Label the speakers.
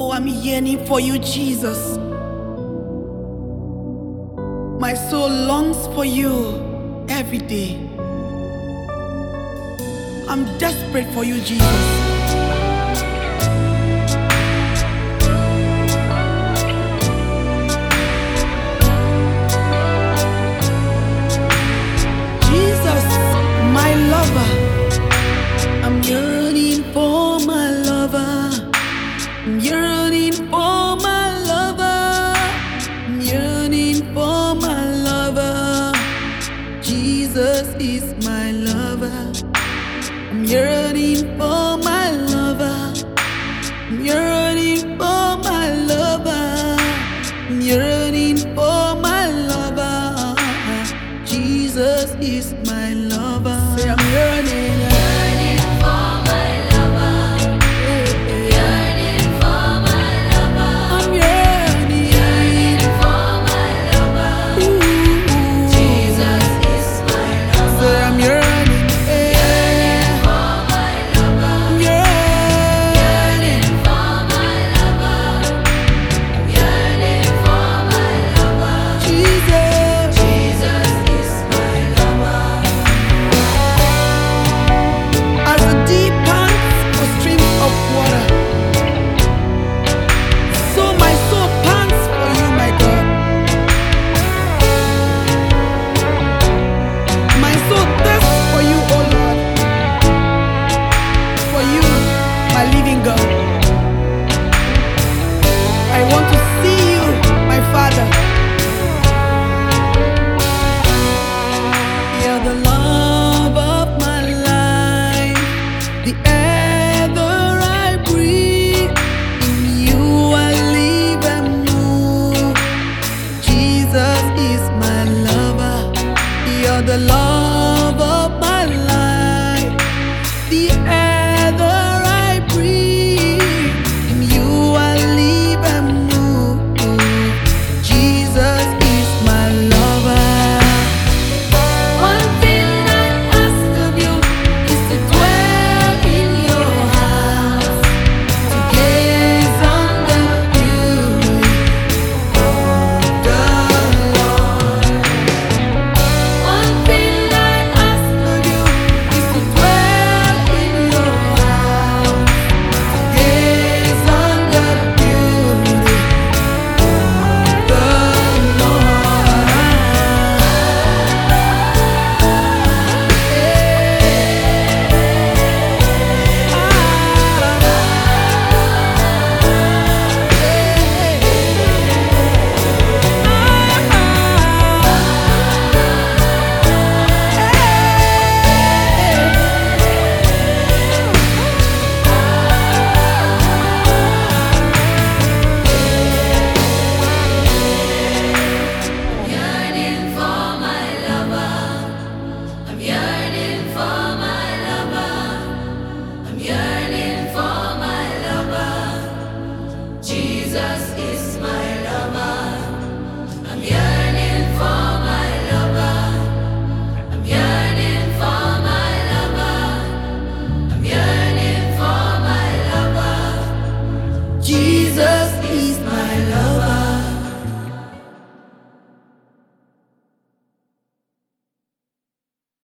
Speaker 1: I'm yearning for you, Jesus. My soul longs for you every day. I'm desperate for you, Jesus. I'm yearning for my lover. I'm yearning for my lover. I'm yearning for my lover. Jesus is my lover. I'm yearning for my lover. I'm yearning for my lover. I'm yearning for my lover. Jesus is my lover. Say I'm yearning. Living God, I want to see you, my Father.